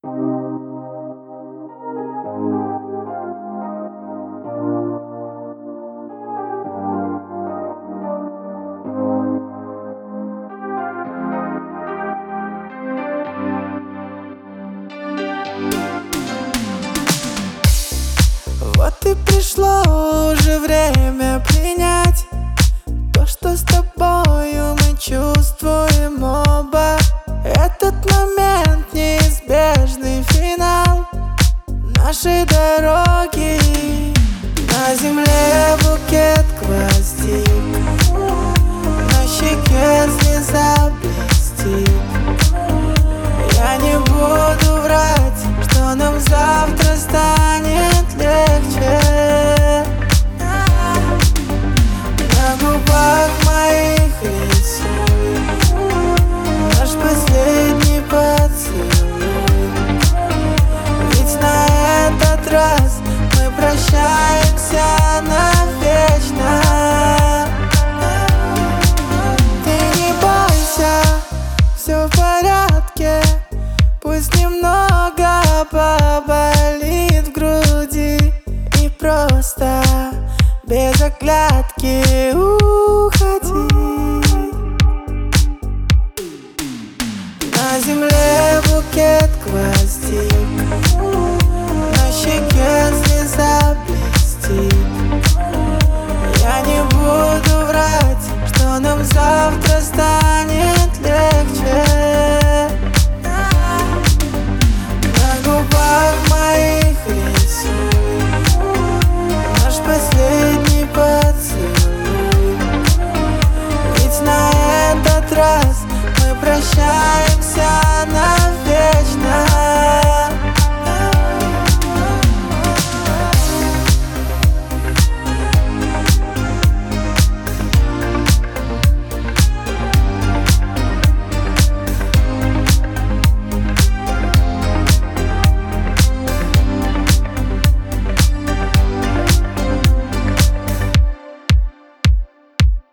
Вот и пришло уже время принять то, что с тобою мы чувствуем оба. Этот момент — неизбежный финал нашей дороги. На земле букет гвоздик, на щеке слеза блестит. Я не буду врать, что нам завтра станет легче. На губах моих рисуй наш последний поцелуй. Ведь на этот раз мы прощаемся навечно. Ты не бойся, все в порядке. Пусть немного поболит в груди, и просто без оглядки.